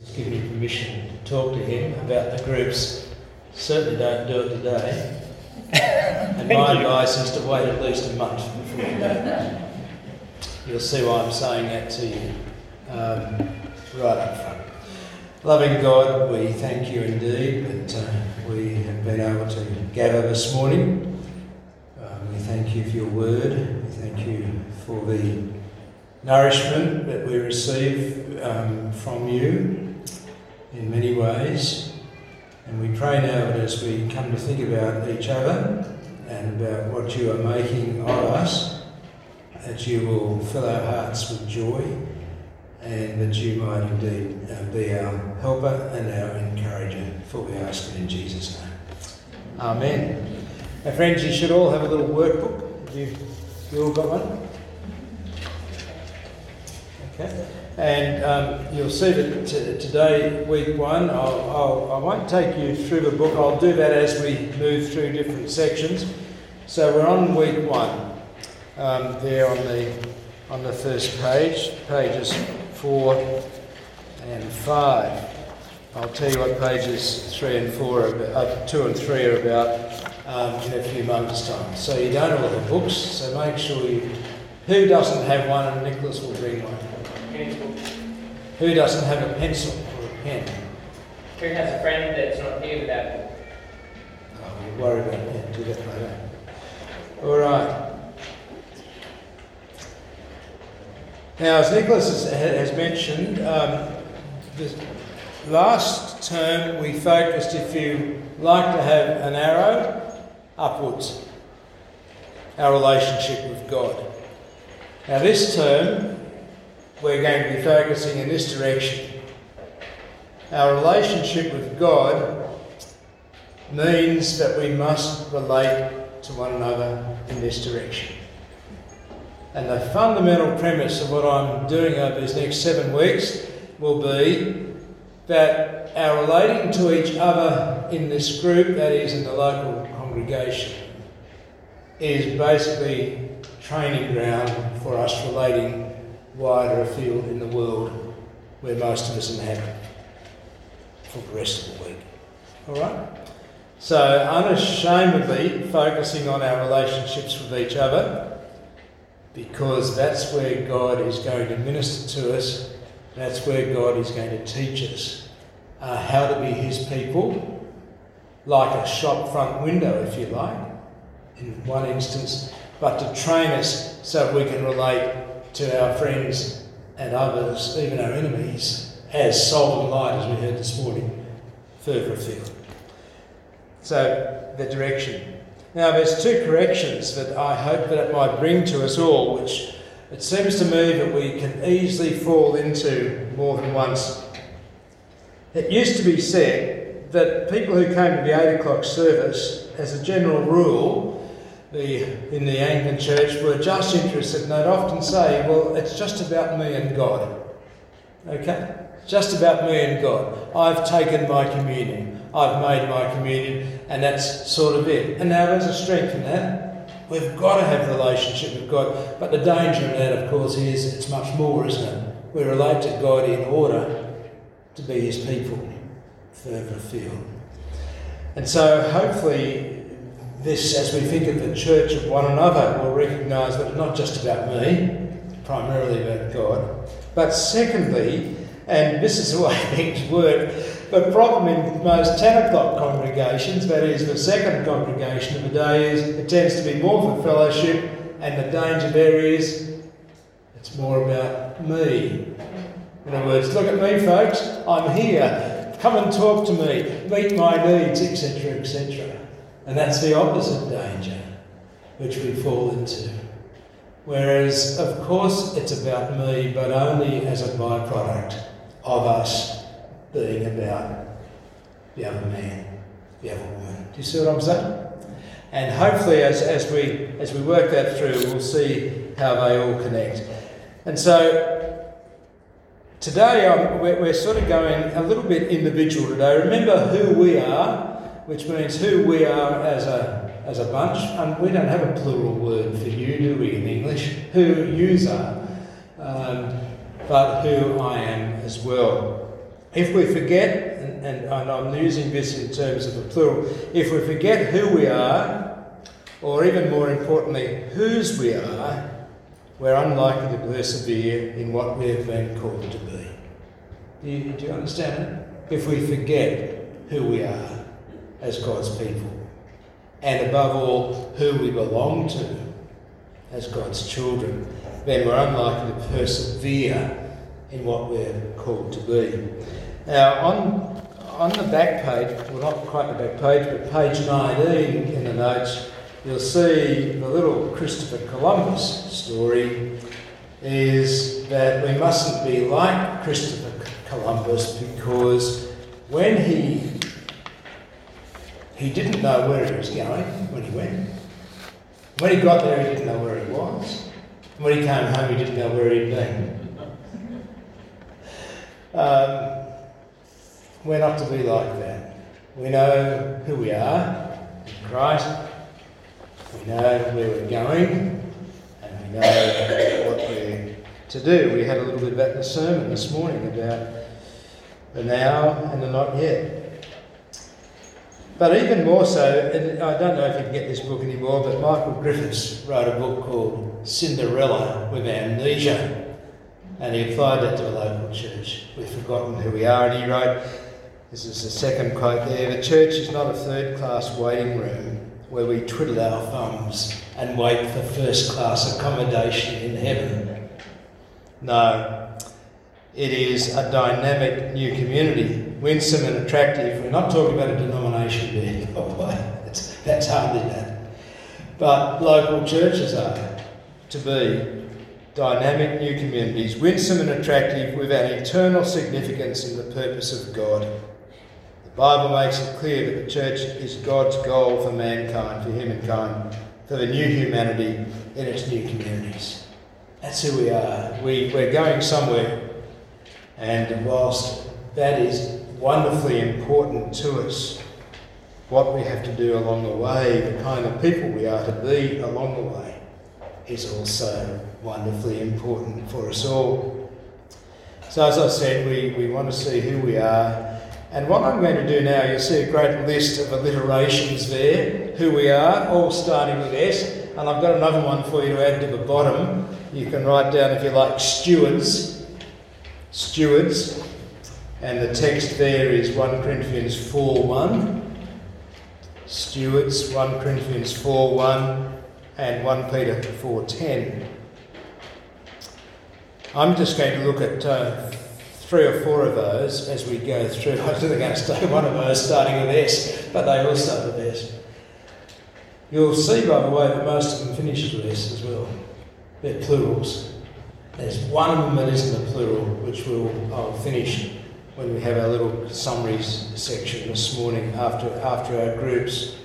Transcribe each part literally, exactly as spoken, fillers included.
Give me permission to talk to him about the groups. Certainly don't do it today. And my advice is to wait at least a month before you do it. You'll see why I'm saying that to you um, right up front. Loving God, we thank you indeed that uh, we have been able to gather this morning. Um, we thank you for your word. We thank you for the nourishment that we receive um, from you in many ways. And we pray now that as we come to think about each other and about what you are making of us, that you will fill our hearts with joy and that you might indeed uh, be our helper and our encourager. For we ask it in Jesus' name. Amen. Now friends, you should all have a little workbook. Have you, you all got one? Okay. And um, you'll see that t- today, week one, I'll, I'll, I won't take you through the book. I'll do that as we move through different sections. So we're on week one, um, there on the on the first page, pages four and five. I'll tell you what pages three and four, are about, uh, two and three are about um, in a few moments' time. So you don't all have books. So make sure you. Who doesn't have one? And Nicholas will bring one. Who doesn't have a pencil or a pen? Who has a friend that's not here with that book? Oh, we'll worry about that. Do that later. All right. Now, as Nicholas has, has mentioned, um, the last term we focused, if you like to have an arrow, upwards. Our relationship with God. Now, this term, we're going to be focusing in this direction. Our relationship with God means that we must relate to one another in this direction. And the fundamental premise of what I'm doing over these next seven weeks will be that our relating to each other in this group, that is in the local congregation, is basically training ground for us relating wider afield in the world where most of us inhabit for the rest of the week. All right? So unashamedly focusing on our relationships with each other, because that's where God is going to minister to us, that's where God is going to teach us uh, how to be his people, like a shop front window, if you like, in one instance, but to train us so we can relate to our friends and others, even our enemies, as salt and light, as we heard this morning, further afield. So, the direction. Now, there's two corrections that I hope that it might bring to us all, which it seems to me that we can easily fall into more than once. It used to be said that people who came to the eight o'clock service, as a general rule, The, in the Anglican Church, were just interested, and they'd often say, well, it's just about me and God. Okay? Just about me and God. I've taken my communion. I've made my communion, and that's sort of it. And now there's a strength in that. We've got to have a relationship with God. But the danger in that, of course, is it's much more, isn't it? We relate to God in order to be his people further afield. And so hopefully this, as we think of the church of one another, will recognise that it's not just about me, primarily about God, but secondly, and this is the way things work, the problem in most ten o'clock congregations, that is the second congregation of the day, is it tends to be more for fellowship, and the danger there is it's more about me. In other words, look at me folks, I'm here, come and talk to me, meet my needs, et cetera, et cetera. And that's the opposite danger which we fall into. Whereas, of course, it's about me, but only as a byproduct of us being about the other man, the other woman. Do you see what I'm saying? And hopefully, as, as we as we work that through, we'll see how they all connect. And so, today um, we're, we're sort of going a little bit individual today. Remember who we are, which means who we are as a as a bunch, and we don't have a plural word for you, do we, in English? Who yous are, um, but who I am as well. if we forget, and, and, and I'm using this in terms of the plural, if we forget who we are, or even more importantly, whose we are, we're unlikely to persevere in what we have been called to be. Do you, do you understand it? If we forget who we are as God's people, and above all, who we belong to as God's children, then we're unlikely to persevere in what we're called to be. Now, on, on the back page, well, not quite the back page, but page nineteen in the notes, you'll see the little Christopher Columbus story is that we mustn't be like Christopher Columbus, because when he he didn't know where he was going when he went. When he got there, he didn't know where he was. When he came home, he didn't know where he'd been. Um, we're not to be like that. We know who we are in Christ. We know where we're going, and we know what we're to do. We had a little bit about the sermon this morning about the now and the not yet. But even more so, and I don't know if you can get this book anymore, but Michael Griffiths wrote a book called Cinderella with Amnesia, and he applied that to a local church. We've forgotten who we are, and he wrote, this is the second quote there, the church is not a third-class waiting room where we twiddle our thumbs and wait for first-class accommodation in heaven. No, it is a dynamic new community, winsome and attractive. We're not talking about a denomination here, by the way. That's, that's hardly that. But local churches are to be dynamic new communities, winsome and attractive, with an eternal significance in the purpose of God. The Bible makes it clear that the church is God's goal for mankind, for humankind, for the new humanity in its new communities. That's who we are. We, we're going somewhere. And whilst that is wonderfully important to us, what we have to do along the way, the kind of people we are to be along the way, is also wonderfully important for us all. So as I said, we, we want to see who we are. And what I'm going to do now, you'll see a great list of alliterations there, who we are, all starting with S. And I've got another one for you to add to the bottom. You can write down, if you like, stewards. Stewards, and the text there is First Corinthians four one. Stewards, First Corinthians four one and First Peter four ten. I'm just going to look at uh, three or four of those as we go through. I was going to say one of those starting with S, but they all start with S. You'll see, by the way, that most of them finish with S as well. They're plurals. There's one of them that isn't a plural, which we'll, I'll finish when we have our little summaries section this morning after, after our groups.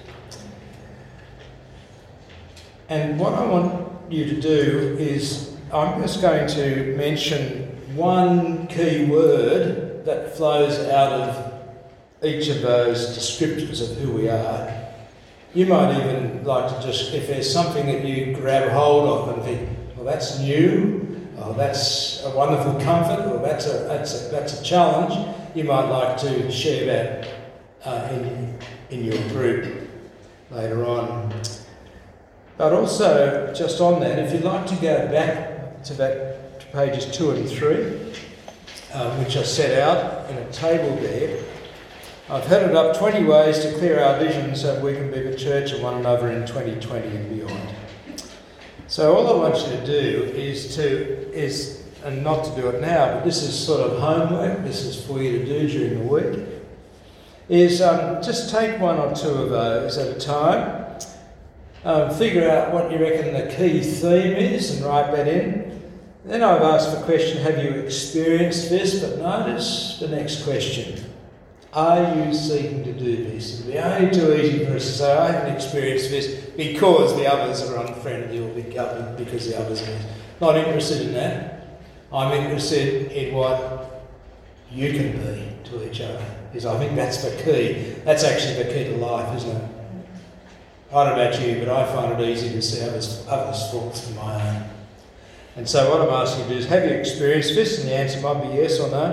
And what I want you to do is, I'm just going to mention one key word that flows out of each of those descriptors of who we are. You might even like to just, if there's something that you grab hold of and think, well, that's new, oh, that's a wonderful comfort, or that's a, that's a, that's a challenge, you might like to share that uh, in, in your group later on. But also, just on that, if you'd like to go back to that to pages two and three, uh, which I set out in a table there, I've headed up twenty ways to clear our vision so we can be the church of one another in twenty twenty and beyond. So all I want you to do is to, is, and not to do it now, but this is sort of homework, this is for you to do during the week, is um, just take one or two of those at a time, um, figure out what you reckon the key theme is and write that in. Then I've asked the question, have you experienced this? But notice the next question. Are you seeking to do this? It'll be only too easy for us to say, I haven't experienced this because the others are unfriendly or because the others are not interested in that. I'm interested in what you can be to each other. Because I think that's the key. That's actually the key to life, isn't it? I don't know about you, but I find it easy to see others' others' faults than my own. And so what I'm asking you to do is, have you experienced this? And the answer might be yes or no.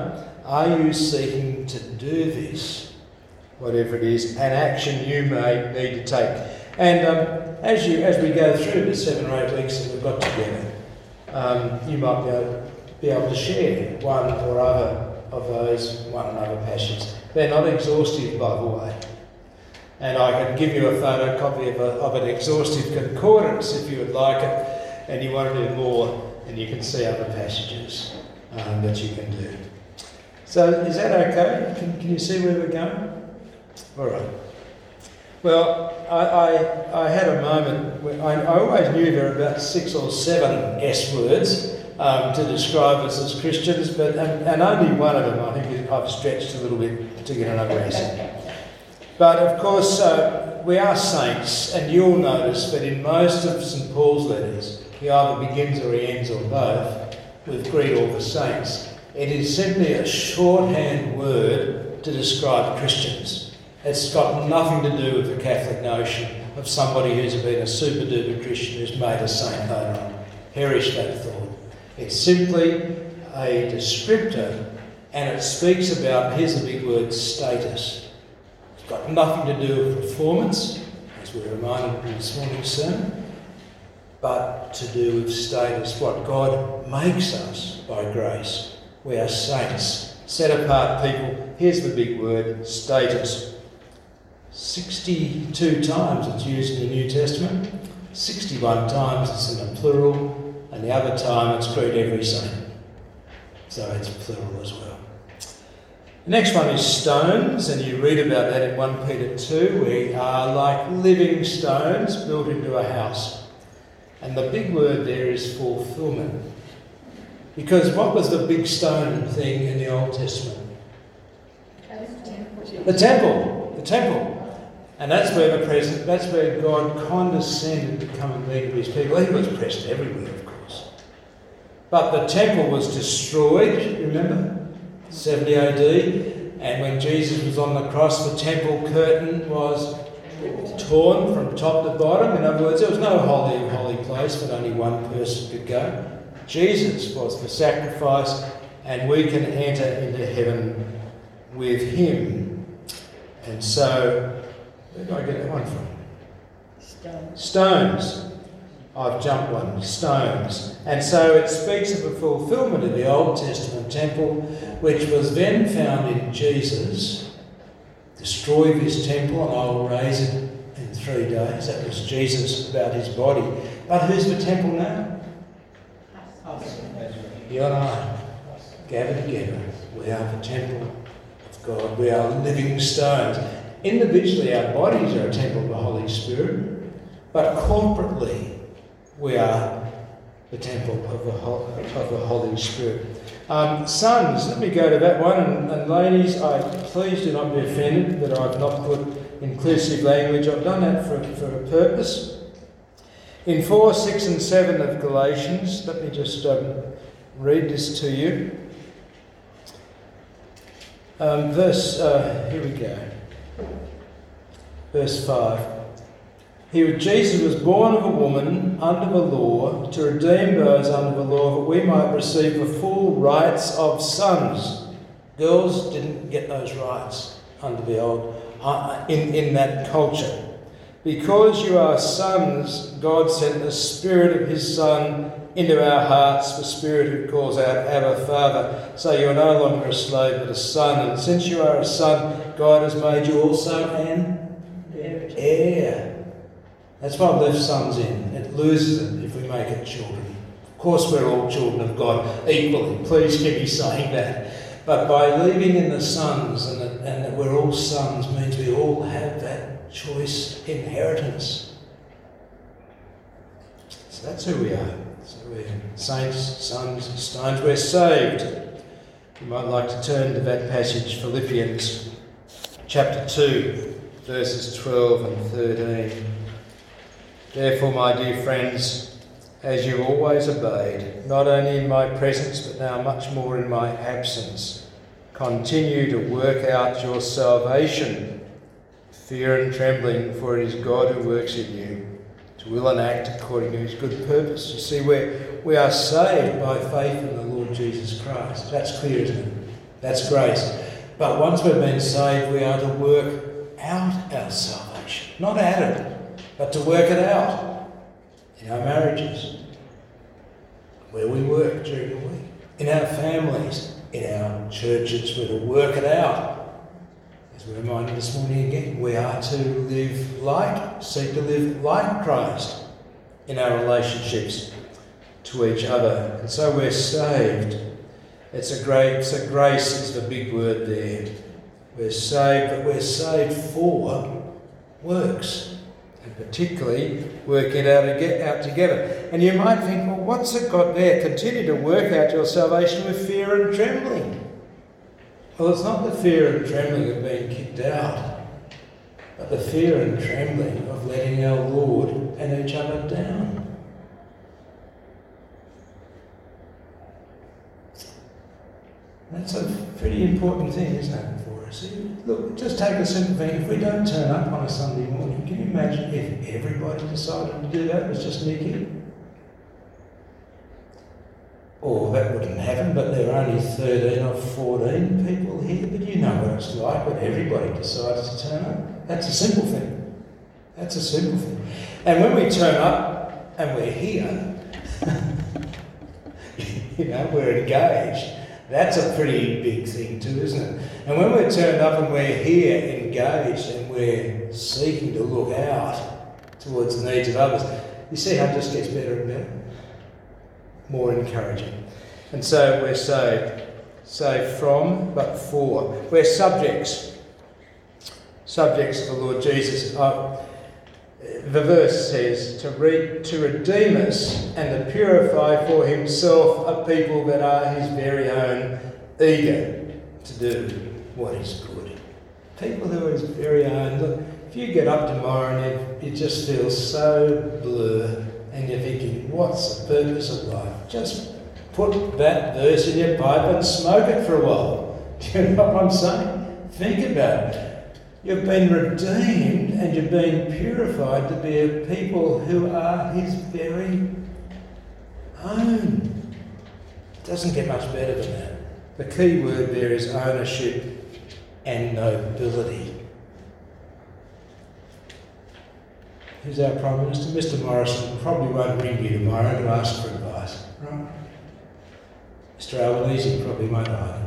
Are you seeking to do this? Whatever it is, an action you may need to take. And um, as you as we go through the seven or eight weeks that we've got together, um, you might be able, be able to share one or other of those one and other passages. They're not exhaustive, by the way. And I can give you a photocopy of, a, of an exhaustive concordance if you would like it, and you want to do more, and you can see other passages um, that you can do. So is that okay? Can, can you see where we're going? All right. Well, I, I, I had a moment where I, I always knew there were about six or seven S words um, to describe us as Christians, but and, and only one of them I think I've stretched a little bit to get another S. But of course, uh, we are saints, and you'll notice that in most of St Paul's letters, he either begins or he ends, or both, with greet all the saints. It is simply a shorthand word to describe Christians. It's got nothing to do with the Catholic notion of somebody who's been a super duper Christian who's made a saint later on. Perish that thought. It's simply a descriptor, and it speaks about, here's the big word, status. It's got nothing to do with performance, as we were reminded in this morning's sermon, but to do with status, what God makes us by grace. We are saints, set apart people. Here's the big word, status. sixty-two times it's used in the New Testament, sixty-one times it's in the plural, and the other time it's greet every saint. So it's plural as well. The next one is stones, and you read about that in First Peter two. We are like living stones built into a house. And the big word there is fulfilment. Because what was the big stone thing in the Old Testament? The temple. The temple. And that's where the present, that's where God condescended to come and meet with his people. He was present everywhere, of course. But the temple was destroyed, remember? seventy A D, and when Jesus was on the cross, the temple curtain was torn from top to bottom. In other words, there was no holy of holy place that only one person could go. Jesus was the sacrifice, and we can enter into heaven with him. And so, where did I get that one from? Stones. Stones. I've jumped one. Stones. And so it speaks of the fulfilment of the Old Testament temple, which was then found in Jesus. Destroy this temple and I will raise it in three days. That was Jesus about his body. But who's the temple now? Us. You and I, gathered together. We are the temple of God. We are living stones. Individually, our bodies are a temple of the Holy Spirit, but corporately, we are the temple of the, of the Holy Spirit. Um, sons, let me go to that one. And, and ladies, I please do not be offended that I've not put inclusive language. I've done that for, for a purpose. In four, six and seven of Galatians, let me just um, read this to you. Um, verse, uh, here we go. Verse five. He, Jesus was born of a woman under the law to redeem those under the law, that we might receive the full rights of sons. Girls didn't get those rights under the old, uh, in, in that culture. Because you are sons, God sent the Spirit of his Son into our hearts, the Spirit who calls out, Abba, Father. So you are no longer a slave, but a son. And since you are a son, God has made you also an heir. That's why I've left sons in. It loses it if we make it children. Of course, we're all children of God equally. Please keep me saying that. But by leaving in the sons, and that, and that we're all sons, means we all have that choice inheritance. So that's who we are. So we're saints, sons, stones. We're saved. You might like to turn to that passage, Philippians chapter two, verses twelve and thirteen. Therefore, my dear friends, as you always obeyed, not only in my presence, but now much more in my absence, continue to work out your salvation, fear and trembling, for it is God who works in you, to will and act according to his good purpose. You see, we're, we are saved by faith in the Lord Jesus Christ. That's clear, isn't it? That's grace. But once we've been saved, we are to work out our salvation. Not at it, but to work it out in our marriages, where we work during the week, in our families, in our churches. We're to work it out. As we're reminded this morning again, we are to live like, seek to live like Christ in our relationships to each other. And so we're saved. It's a great, it's a grace is the big word there. We're saved, but we're saved for works. And particularly work it out, out together. And you might think, well, what's it got there? Continue to work out your salvation with fear and trembling. Well, it's not the fear and trembling of being kicked out, but the fear and trembling of letting our Lord and each other down. That's a pretty important thing, isn't it, for us? Look, just take a simple thing. If we don't turn up on a Sunday morning, can you imagine if everybody decided to do that? It was just Nikki? Or that wouldn't happen, but there are only thirteen or fourteen people here. But you know what it's like when everybody decides to turn up. That's a simple thing. That's a simple thing. And when we turn up and we're here, you know, we're engaged. That's a pretty big thing too, isn't it? And when we're turned up and we're here, engaged, and we're seeking to look out towards the needs of others, you see how it just gets better and better? More encouraging. And so we're saved. Saved from, but for. We're subjects. Subjects of the Lord Jesus. Uh, the verse says, to, re- to redeem us and to purify for himself a people that are his very own, eager to do what is good. People who are his very own. Look, if you get up tomorrow and you, you just feel so blur and you're thinking, what's the purpose of life? Just put that verse in your pipe and smoke it for a while. Do you know what I'm saying? Think about it. You've been redeemed and you've been purified to be a people who are his very own. It doesn't get much better than that. The key word there is ownership and nobility. Who's our Prime Minister? Mister Morrison probably won't ring you tomorrow to ask for advice, right? Mister Albanese probably won't either.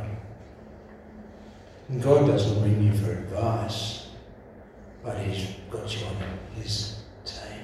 And God doesn't ring you for advice, but he's got you on his team.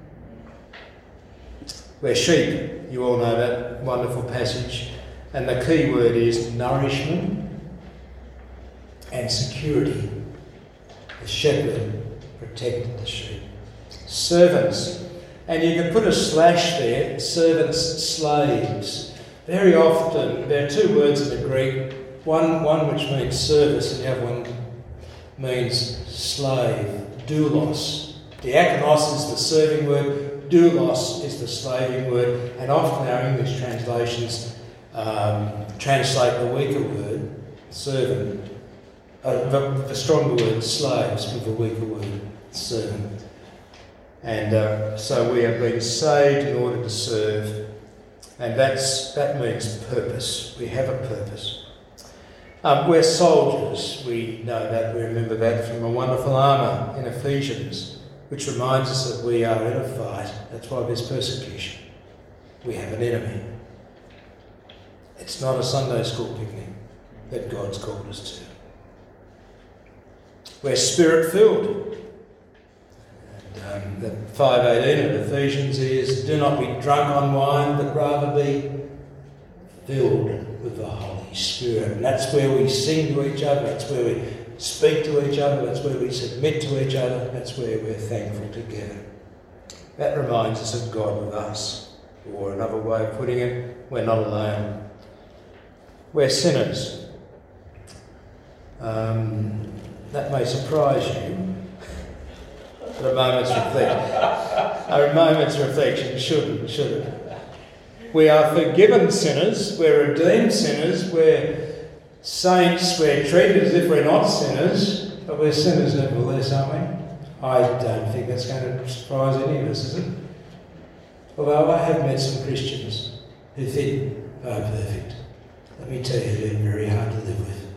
We're sheep. You all know that wonderful passage. And the key word is nourishment and security. The shepherd protected the sheep. Servants. And you can put a slash there, servants, slaves. Very often, there are two words in the Greek. One, one which means service and the other one means slave, doulos. Diakonos is the serving word, doulos is the slaving word, and often our English translations um, translate the weaker word, servant, uh, the, the stronger word, slaves, with the weaker word, servant. And uh, so we have been saved in order to serve, and that's that means purpose. We have a purpose. Um, we're soldiers, we know that, we remember that from a wonderful armour in Ephesians, which reminds us that we are in a fight. That's why there's persecution. We have an enemy. It's not a Sunday school picnic that God's called us to. We're spirit-filled. And um, the five eighteen of Ephesians is, do not be drunk on wine, but rather be filled with the Holy Spirit. And that's where we sing to each other, that's where we speak to each other, that's where we submit to each other, that's where we're thankful together. That reminds us of God with us. Or another way of putting it, we're not alone. We're sinners. Um, that may surprise you. But a moment's reflection, a moment's reflection shouldn't, should it? We are forgiven sinners, we're redeemed sinners, we're saints, we're treated as if we're not sinners, but we're sinners nevertheless, aren't we? I don't think that's going to surprise any of us, is it? Although I have met some Christians who think they're perfect. let me tell you, they're very hard to live with.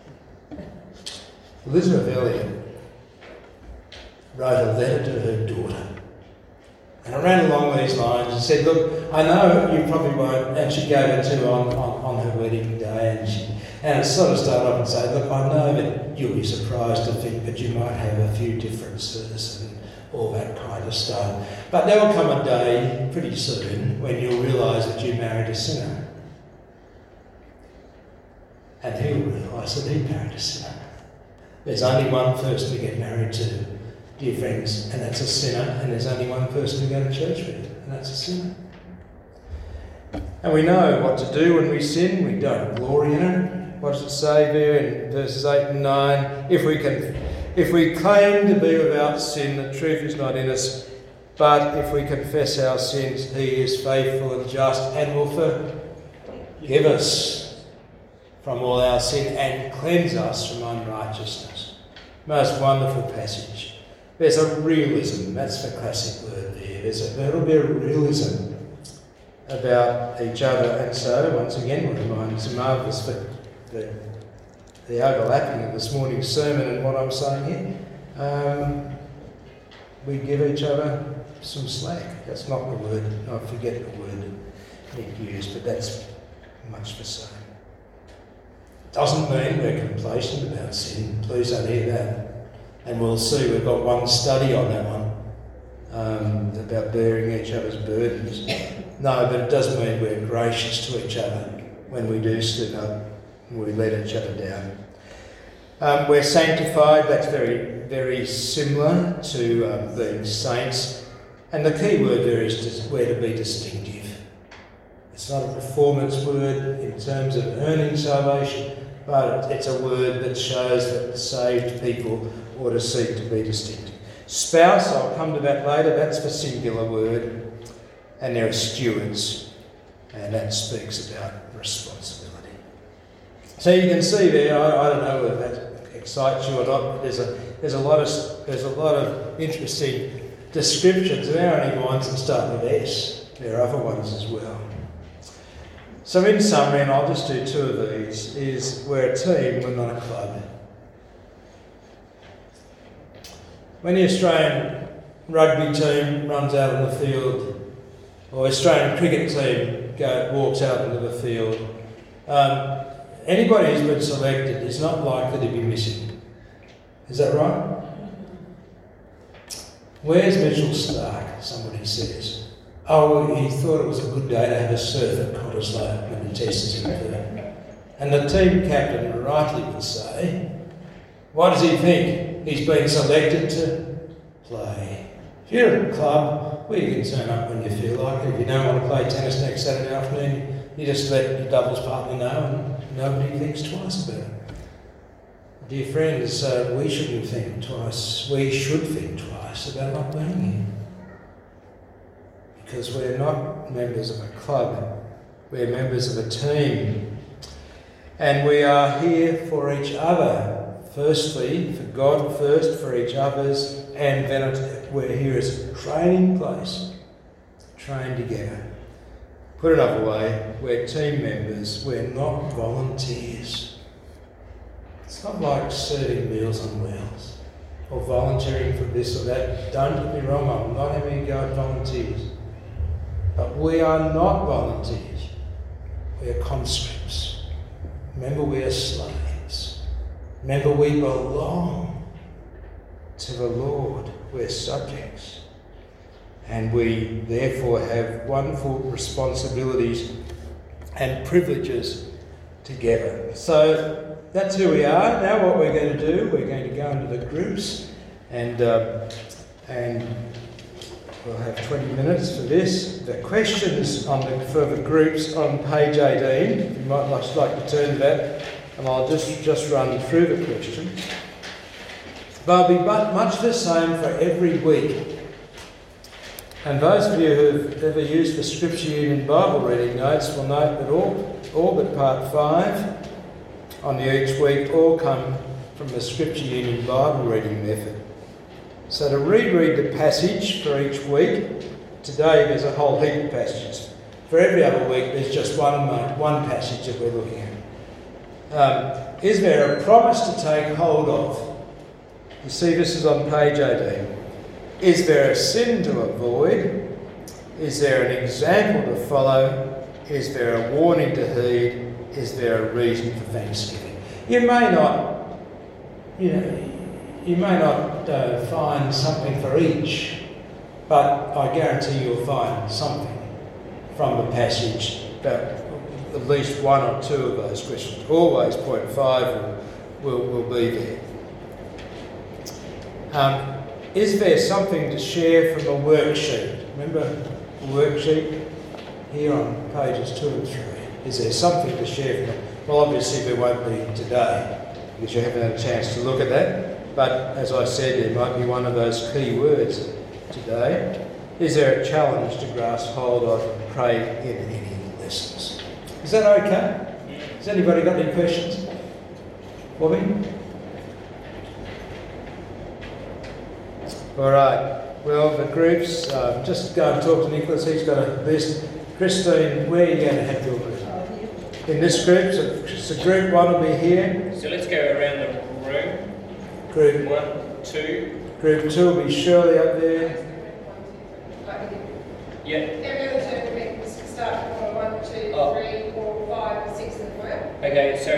Elizabeth Elliot wrote a letter to her daughter. And I ran along these lines and said, look, I know you probably won't, and she gave it to on, on, on her wedding day, and she, and it sort of started off and said, look, I know that you'll be surprised to think that you might have a few differences and all that kind of stuff. But there will come a day pretty soon when you'll realise that you married a sinner. And he'll realise that he married a sinner. There's only one person to get married to, dear friends, and that's a sinner, and there's only one person to go to church with, and that's a sinner. And we know what to do when we sin. We don't glory in it. What does it say there in verses eight and nine? If we can, if we claim to be without sin, the truth is not in us. But if we confess our sins, he is faithful and just and will forgive us from all our sin and cleanse us from unrighteousness. Most wonderful passage. There's a realism, that's the classic word there. There's a little bit of realism about each other, and so once again we're reminded it's marvellous that the, the overlapping of this morning's sermon and what I'm saying here. Um, we give each other some slack. That's not the word, I forget the word Nick used, but that's much the same. Doesn't mean we're complacent about sin, please don't hear that. And we'll see, we've got one study on that one, um, about bearing each other's burdens. No, but it does mean we're gracious to each other when we do slip up and we let each other down. Um, we're sanctified, that's very, very similar to um, being saints. And the key word there is just we're to be distinctive. It's not a performance word in terms of earning salvation, but it's a word that shows that saved people ought to seek to be distinctive. Spouse, I'll come to that later, that's the singular word. And there are stewards, and that speaks about responsibility. So you can see there, I, I don't know whether that excites you or not, but there's a there's a lot of there's a lot of interesting descriptions. There are only ones that start with S. There are other ones as well. So in summary, and I'll just do two of these, is we're a team, we're not a club. When the Australian rugby team runs out on the field, or Australian cricket team go, walks out into the field, um, anybody who's been selected is not likely to be missing. Is that right? Where's Mitchell Stark? Somebody says. Oh, he thought it was a good day to have a surf at Cottesloe when the test is in there. And the team captain rightly would say, what does he think? He's been selected to play. If you're at a club, well, you can turn up when you feel like it. If you don't want to play tennis next Saturday afternoon, you just let your doubles partner know and nobody thinks twice about it. Dear friends, uh, we shouldn't think twice. We should think twice about not being here. Because we're not members of a club, we're members of a team. And we are here for each other. Firstly, for God first, for each other's, and then we're here as a training place, train together. Put another way, we're team members, we're not volunteers. It's not like serving meals on wheels, or volunteering for this or that. Don't get me wrong, I'm not having a go at volunteers. But we are not volunteers, we are conscripts. Remember, we are slaves. Remember, we belong to the Lord. We're subjects. And we therefore have wonderful responsibilities and privileges together. So that's who we are. Now what we're going to do, we're going to go into the groups, and uh, and we'll have twenty minutes for this. The questions on the, for the groups on page eighteen, you might just like to turn to that, and I'll just, just run through the questions. They'll be much the same for every week. And those of you who've ever used the Scripture Union Bible reading notes will note that all, all but part five on the each week all come from the Scripture Union Bible reading method. So to reread the passage for each week, today there's a whole heap of passages. for every other week, there's just one mo- one passage that we're looking at. Um, is there a promise to take hold of? You see, this is on page eighteen. Is there a sin to avoid? Is there an example to follow? Is there a warning to heed? Is there a reason for thanksgiving? You may not, you know, you may not uh, find something for each, but I guarantee you'll find something from the passage, about at least one or two of those questions. Always point five will, will, will be there. Um, is there something to share from a worksheet? Remember the worksheet here on pages two and three? Is there something to share from it? Well, obviously there won't be today because you haven't had a chance to look at that. But as I said, there might be one of those key words today. Is there a challenge to grasp hold of and pray in any of the lessons? Is that okay? Has anybody got any questions? Bobby? All right. Well, the groups, um, just go and talk to Nicholas. He's got a list. Christine, where are you going to have your group? In this group, so, so group one will be here. So let's go around the room. Group One, two. Group two will be Shirley up there. Yeah. Every other term we start from one, two, Oh. three, four, five, six, and four. Okay, so